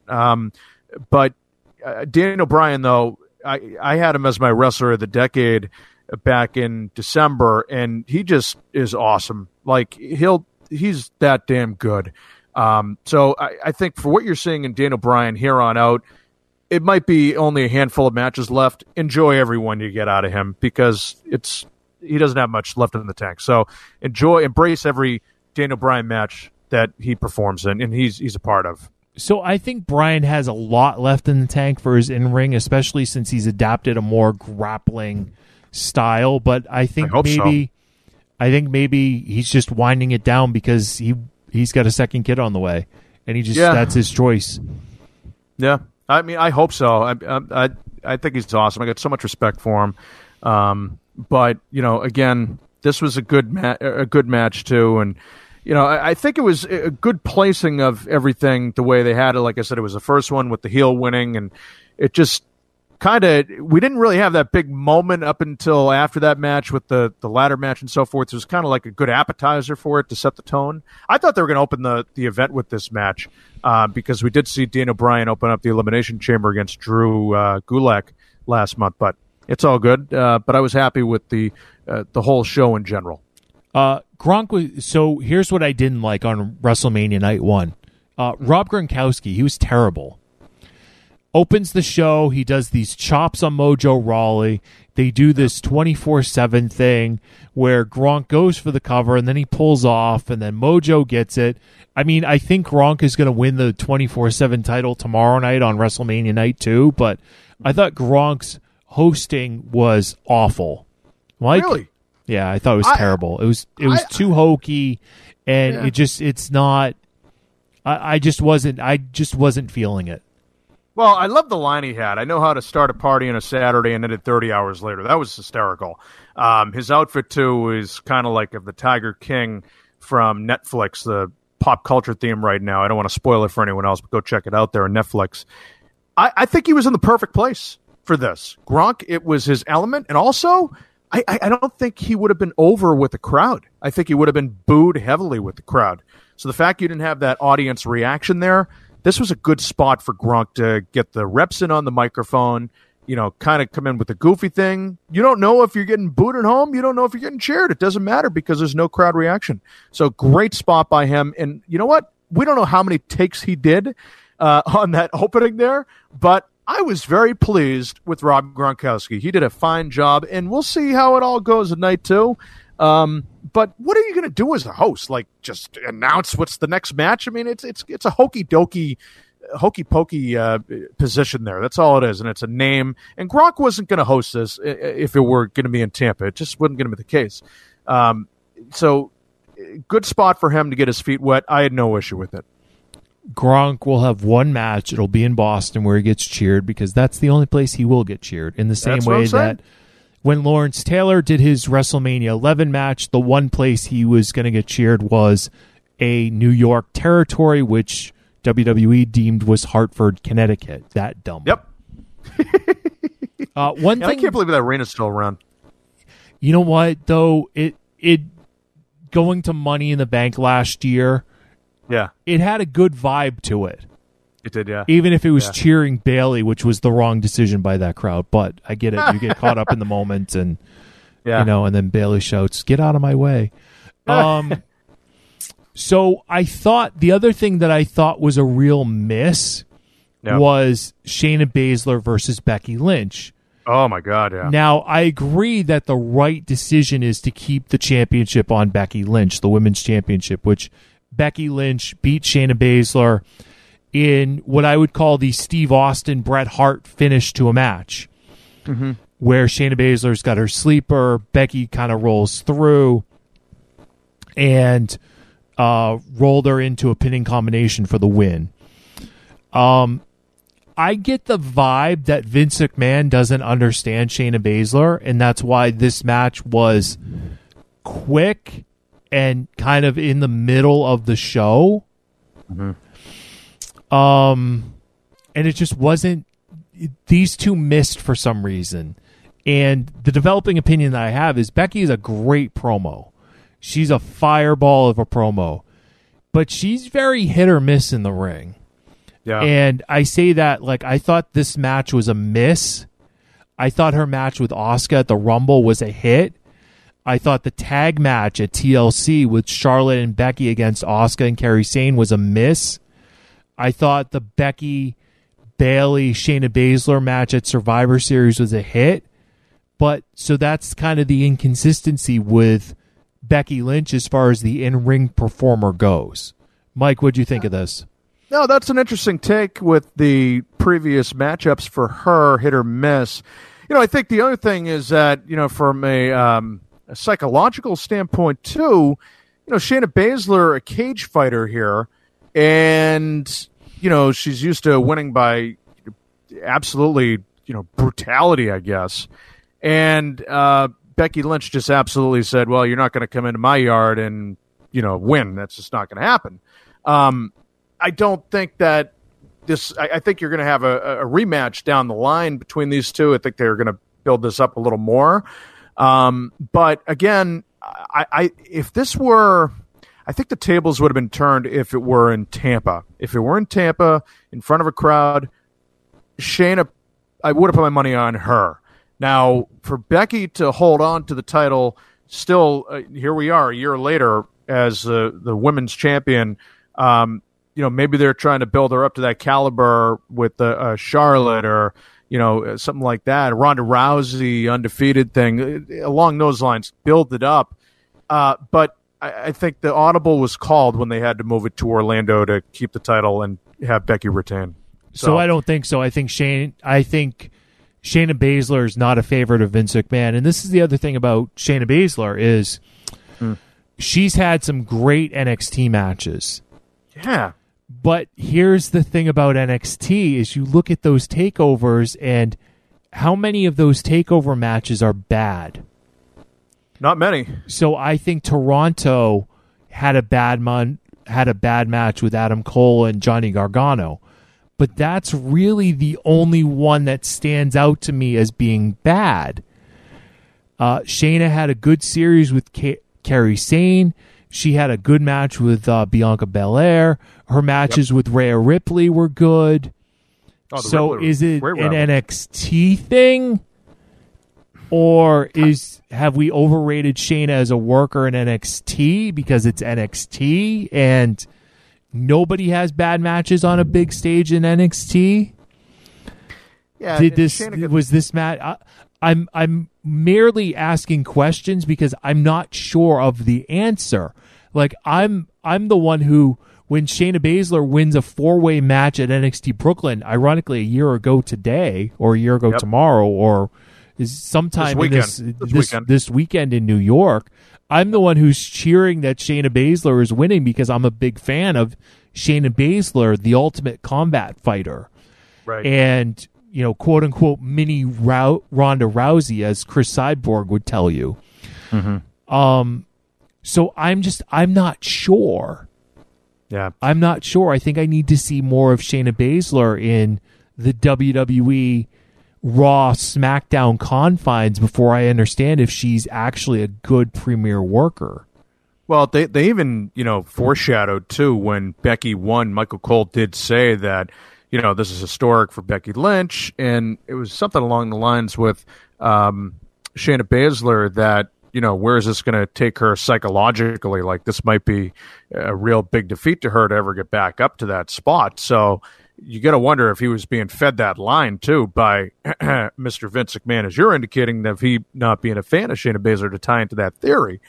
But Daniel Bryan, though, I had him as my wrestler of the decade back in December, and he just is awesome. Like, he's that damn good. So I think for what you're seeing in Daniel Bryan here on out, it might be only a handful of matches left. Enjoy every one you get out of him, because he doesn't have much left in the tank. So embrace every Daniel Bryan match that he performs in, and he's a part of. So I think Bryan has a lot left in the tank for his in-ring, especially since he's adapted a more grappling style. But I think maybe he's just winding it down because he's got a second kid on the way, and that's his choice. Yeah. I mean, I hope so. I think he's awesome. I got so much respect for him. But again, this was a good match too, and I think it was a good placing of everything the way they had it. Like I said, it was the first one with the heel winning, and it just we didn't really have that big moment up until after that match with the ladder match and so forth. It was kind of like a good appetizer for it to set the tone. I thought they were going to open the event with this match because we did see Daniel Bryan open up the Elimination Chamber against Drew Gulak last month, but It's all good, but I was happy with the whole show in general. Gronk was, so here's what I didn't like on WrestleMania Night 1. Rob Gronkowski, he was terrible. Opens the show, he does these chops on Mojo Rawley. They do this 24/7 thing where Gronk goes for the cover and then he pulls off and then Mojo gets it. I mean, I think Gronk is going to win the 24/7 title tomorrow night on WrestleMania Night 2, but I thought Gronk's hosting was awful. Mike? Really? Yeah, I thought it was terrible. It was too hokey, and it's not. I just wasn't feeling it. Well, I love the line he had. I know how to start a party on a Saturday and end it 30 hours later. That was hysterical. His outfit, too, is kind of like of the Tiger King from Netflix, the pop culture theme right now. I don't want to spoil it for anyone else, but go check it out there on Netflix. I think he was in the perfect place for this. Gronk, it was his element, and also I don't think he would have been over with the crowd. I think he would have been booed heavily with the crowd. So the fact you didn't have that audience reaction there, this was a good spot for Gronk to get the reps in on the microphone, kind of come in with a goofy thing. You don't know if you're getting booed at home. You don't know if you're getting cheered. It doesn't matter because there's no crowd reaction. So great spot by him. And you know what? We don't know how many takes he did on that opening there, but I was very pleased with Rob Gronkowski. He did a fine job, and we'll see how it all goes at night 2. But what are you going to do as a host? Like, just announce what's the next match? I mean, it's a hokey pokey position there. That's all it is, and it's a name. And Gronk wasn't going to host this if it were going to be in Tampa. It just wasn't going to be the case. So, good spot for him to get his feet wet. I had no issue with it. Gronk will have one match. It'll be in Boston where he gets cheered because that's the only place he will get cheered. In the same way that when Lawrence Taylor did his WrestleMania 11 match, the one place he was going to get cheered was a New York territory, which WWE deemed was Hartford, Connecticut. That dumb. Yep. One thing I can't believe that arena's still around. You know what, though? It going to Money in the Bank last year, yeah, it had a good vibe to it. It did, yeah. Even if it was cheering Bailey, which was the wrong decision by that crowd. But I get it. You get caught up in the moment, and and then Bailey shouts, "Get out of my way." So I thought the other thing that I thought was a real miss was Shayna Baszler versus Becky Lynch. Oh my God! Yeah. Now I agree that the right decision is to keep the championship on Becky Lynch, the women's championship, which Becky Lynch beat Shayna Baszler in what I would call the Steve Austin Bret Hart finish to a match, where Shayna Baszler's got her sleeper, Becky kind of rolls through, and rolled her into a pinning combination for the win. I get the vibe that Vince McMahon doesn't understand Shayna Baszler, and that's why this match was quick and kind of in the middle of the show. And it just wasn't. These two missed for some reason. And the developing opinion that I have is Becky is a great promo. She's a fireball of a promo. But she's very hit or miss in the ring. Yeah. And I say that like I thought this match was a miss. I thought her match with Asuka at the Rumble was a hit. I thought the tag match at TLC with Charlotte and Becky against Asuka and Kairi Sane was a miss. I thought the Becky, Bayley, Shayna Baszler match at Survivor Series was a hit. But so that's kind of the inconsistency with Becky Lynch as far as the in-ring performer goes. Mike, what'd you think of this? No, that's an interesting take with the previous matchups for her, hit or miss. I think the other thing is that, from a psychological standpoint too, Shayna Baszler, a cage fighter here, and, she's used to winning by absolutely, brutality, I guess. And Becky Lynch just absolutely said, well, you're not going to come into my yard and, win. That's just not going to happen. I don't think that this – I think you're going to have a rematch down the line between these two. I think they're going to build this up a little more. But, again, if this were – I think the tables would have been turned if it were in Tampa. If it were in Tampa, in front of a crowd, Shayna – I would have put my money on her. Now, for Becky to hold on to the title, still, here we are a year later as the women's champion. Maybe they're trying to build her up to that caliber with Charlotte or, something like that. Ronda Rousey, undefeated thing. Along those lines, build it up. But I think the audible was called when they had to move it to Orlando to keep the title and have Becky retain. So I don't think so. I think Shayna Baszler is not a favorite of Vince McMahon. And this is the other thing about Shayna Baszler is she's had some great NXT matches. Yeah. But here's the thing about NXT is you look at those takeovers and how many of those takeover matches are bad? Not many. So I think Toronto had a bad match with Adam Cole and Johnny Gargano. But that's really the only one that stands out to me as being bad. Shayna had a good series with Kairi Sane. She had a good match with Bianca Belair. Her matches with Rhea Ripley were good. So is it an NXT thing? Or have we overrated Shayna as a worker in NXT because it's NXT and nobody has bad matches on a big stage in NXT? Yeah, was this match? I'm merely asking questions because I'm not sure of the answer. Like I'm the one who, when Shayna Baszler wins a 4-way match at NXT Brooklyn, ironically a year ago today or a year ago tomorrow or is sometime this weekend in New York, I'm the one who's cheering that Shayna Baszler is winning because I'm a big fan of Shayna Baszler, the Ultimate Combat Fighter. Right. And, quote unquote, mini Ronda Rousey, as Chris Cyborg would tell you. Mm-hmm. So I'm not sure. Yeah. I'm not sure. I think I need to see more of Shayna Baszler in the WWE Raw SmackDown confines before I understand if she's actually a good premier worker. Well, they even, foreshadowed too when Becky won. Michael Cole did say that, this is historic for Becky Lynch, and it was something along the lines with Shayna Baszler that, where is this going to take her psychologically? Like, this might be a real big defeat to her to ever get back up to that spot. So you got to wonder if he was being fed that line, too, by Mr. Vince McMahon, as you're indicating, that he not being a fan of Shayna Baszler to tie into that theory.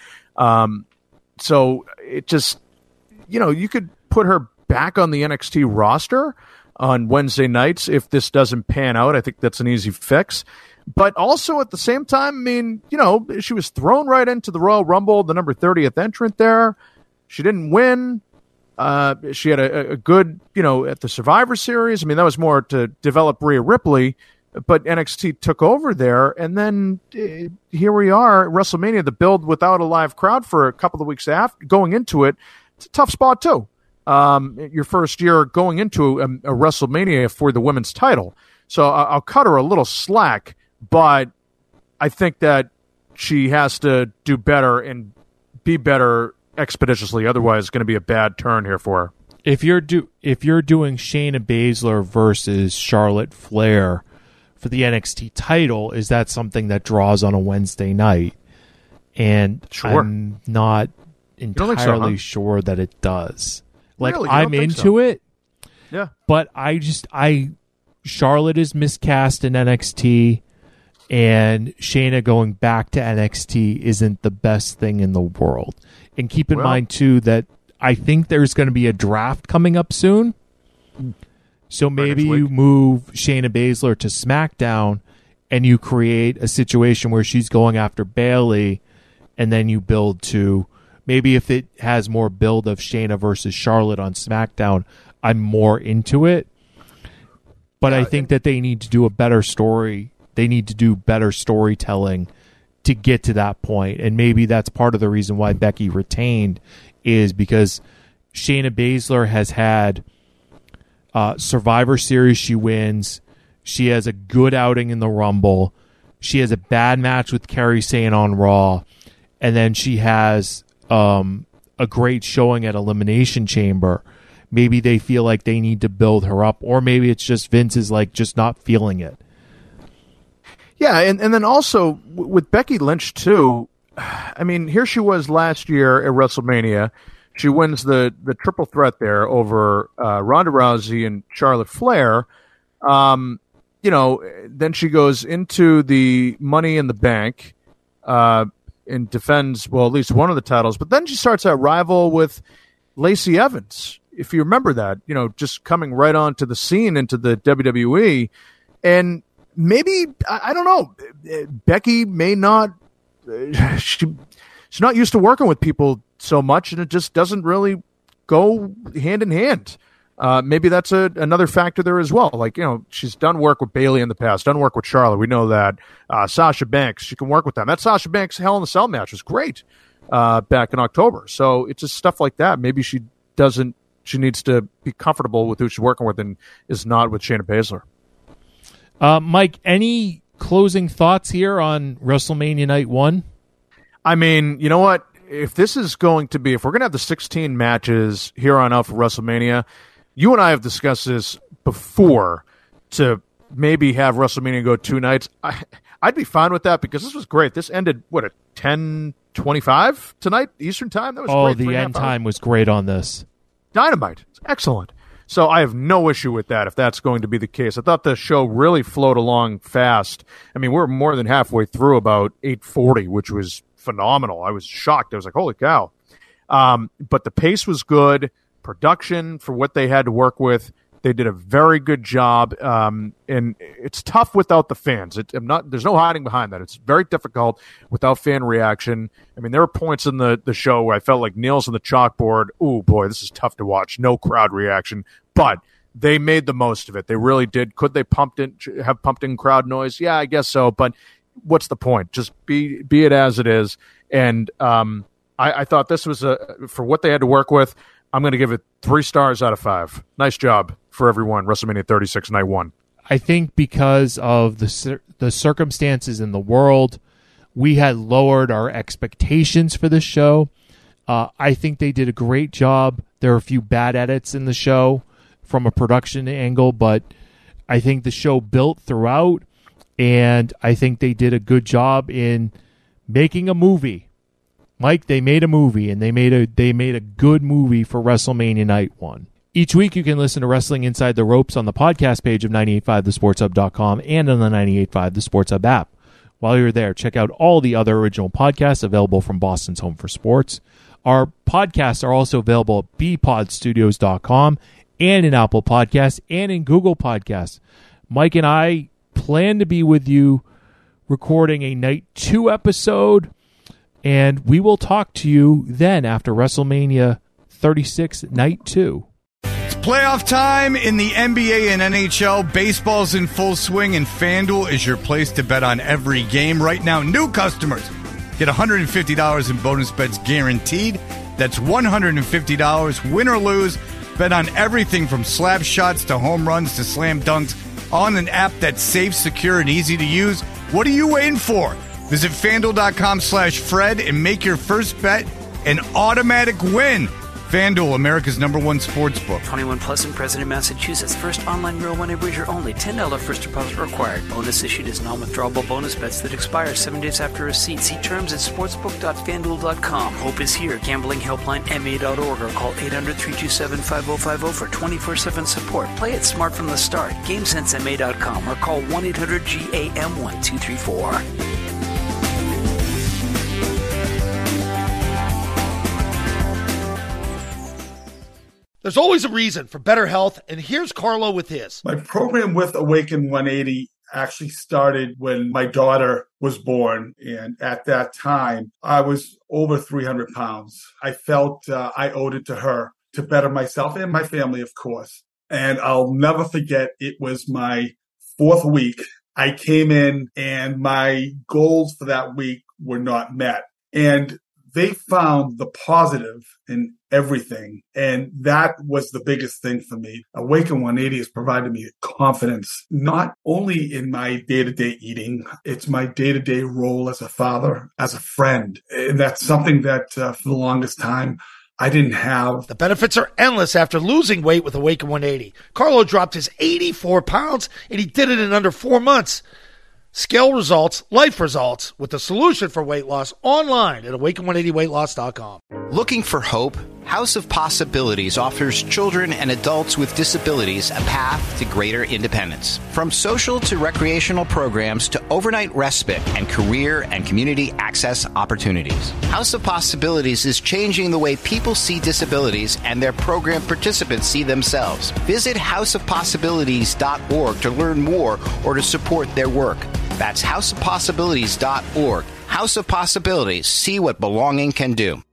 So it just, you could put her back on the NXT roster on Wednesday nights if this doesn't pan out. I think that's an easy fix. But also at the same time, she was thrown right into the Royal Rumble, the number 30th entrant there. She didn't win. She had a good, at the Survivor Series. That was more to develop Rhea Ripley, but NXT took over there. And then here we are at WrestleMania, the build without a live crowd for a couple of weeks after going into it. It's a tough spot too. Your first year going into a WrestleMania for the women's title. So I'll cut her a little slack, but I think that she has to do better and be better expeditiously. Otherwise, it's going to be a bad turn here for her. If you're doing Shayna Baszler versus Charlotte Flair for the NXT title, is that something that draws on a Wednesday night? And sure. I'm not entirely sure that it does. Like, really? I'm into it. Yeah. But Charlotte is miscast in NXT, and Shayna going back to NXT isn't the best thing in the world. And keep in mind, too, that I think there's going to be a draft coming up soon. So maybe you move Shayna Baszler to SmackDown and you create a situation where she's going after Bayley, and then you build to maybe if it has more build of Shayna versus Charlotte on SmackDown, I'm more into it. But I think that they need to do a better story. They need to do better storytelling to get to that point. And maybe that's part of the reason why Becky retained is because Shayna Baszler has had Survivor Series. She wins. She has a good outing in the Rumble. She has a bad match with Kairi Sane on Raw. And then she has a great showing at Elimination Chamber. Maybe they feel like they need to build her up, or maybe it's just Vince is like just not feeling it. Yeah, and then also with Becky Lynch, too, I mean, here she was last year at WrestleMania. She wins the triple threat there over Ronda Rousey and Charlotte Flair. Then she goes into the Money in the Bank and defends, well, at least one of the titles. But then she starts that rival with Lacey Evans, if you remember that, just coming right onto the scene into the WWE. And maybe, I don't know, Becky may not, she's not used to working with people so much, and it just doesn't really go hand in hand. Maybe that's another factor there as well. Like, she's done work with Bayley in the past, done work with Charlotte. We know that. Sasha Banks, she can work with them. That Sasha Banks Hell in a Cell match was great back in October. So it's just stuff like that. Maybe she needs to be comfortable with who she's working with and is not with Shayna Baszler. Mike, any closing thoughts here on WrestleMania Night 1? I mean, you know what? If we're going to have the 16 matches here on out for WrestleMania, you and I have discussed this before to maybe have WrestleMania go 2 nights. I'd be fine with that because this was great. This ended, at 10:25 tonight, Eastern time? That was great. The end time was great on this. Dynamite. It's excellent. So I have no issue with that if that's going to be the case. I thought the show really flowed along fast. I mean, we're more than halfway through about 8:40, which was phenomenal. I was shocked. I was like, holy cow. But the pace was good. Production for what they had to work with, they did a very good job. And it's tough without the fans. There's no hiding behind that. It's very difficult without fan reaction. I mean, there were points in the show where I felt like nails on the chalkboard. Oh boy, this is tough to watch. No crowd reaction, but they made the most of it. They really did. Could they have pumped in crowd noise? Yeah, I guess so. But what's the point? Just be it as it is. And I thought this was for what they had to work with. I'm going to give it 3 stars out of 5. Nice job for everyone. WrestleMania 36 Night 1. I think because of the circumstances in the world, we had lowered our expectations for this show. I think they did a great job. There are a few bad edits in the show from a production angle, but I think the show built throughout, and I think they did a good job in making a movie. Mike, they made a movie, and they made a good movie for WrestleMania Night 1. Each week you can listen to Wrestling Inside the Ropes on the podcast page of 985thesportshub.com and on the 985 The Sports Hub app. While you're there, check out all the other original podcasts available from Boston's Home for Sports. Our podcasts are also available at bpodstudios.com and in Apple Podcasts and in Google Podcasts. Mike and I plan to be with you recording a Night 2 episode, and we will talk to you then after WrestleMania 36 Night 2. It's playoff time in the NBA and NHL. Baseball's in full swing, and FanDuel is your place to bet on every game. Right now, new customers get $150 in bonus bets guaranteed. That's $150, win or lose. Bet on everything from slap shots to home runs to slam dunks on an app that's safe, secure, and easy to use. What are you waiting for? Visit FanDuel.com/Fred and make your first bet an automatic win. FanDuel, America's #1 sportsbook. 21 plus and present in Massachusetts. First online real money wager only. $10 first deposit required. Bonus issued as non-withdrawable bonus bets that expire 7 days after receipt. See terms at sportsbook.fanduel.com. Hope is here. Gambling helpline MA.org or call 800-327-5050 for 24/7 support. Play it smart from the start. GameSenseMA.com or call 1-800-GAM-1234. There's always a reason for better health, and here's Carlo with his. My program with Awaken 180 actually started when my daughter was born, and at that time, I was over 300 pounds. I felt I owed it to her to better myself and my family, of course. And I'll never forget, it was my 4th week. I came in, and my goals for that week were not met. And they found the positive in everything. And that was the biggest thing for me. Awaken 180 has provided me confidence, not only in my day-to-day eating, it's my day-to-day role as a father, as a friend. And that's something that for the longest time, I didn't have. The benefits are endless after losing weight with Awaken 180. Carlo dropped his 84 pounds, and he did it in under 4 months. Scale results, life results, with the solution for weight loss online at Awaken180weightloss.com. Looking for hope? House of Possibilities offers children and adults with disabilities a path to greater independence. From social to recreational programs to overnight respite and career and community access opportunities. House of Possibilities is changing the way people see disabilities and their program participants see themselves. Visit houseofpossibilities.org to learn more or to support their work. That's houseofpossibilities.org. House of Possibilities. See what belonging can do.